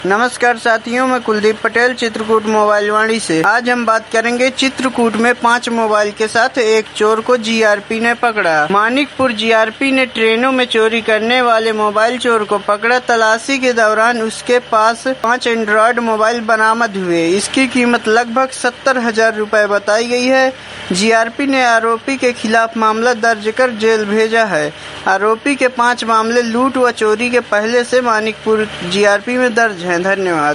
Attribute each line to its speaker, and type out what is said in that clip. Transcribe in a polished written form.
Speaker 1: नमस्कार साथियों, मैं कुलदीप पटेल चित्रकूट मोबाइल वाणी से। आज हम बात करेंगे चित्रकूट में 5 मोबाइल के साथ एक चोर को जीआरपी ने पकड़ा। मानिकपुर जीआरपी ने ट्रेनों में चोरी करने वाले मोबाइल चोर को पकड़ा। तलाशी के दौरान उसके पास 5 एंड्रॉयड मोबाइल बरामद हुए। इसकी कीमत लगभग 70,000 रुपए बताई गई है। जीआरपी ने आरोपी के खिलाफ मामला दर्ज कर जेल भेजा है। आरोपी के 5 मामले लूट व चोरी के पहले से मानिकपुर जीआरपी में दर्ज हैं। धन्यवाद।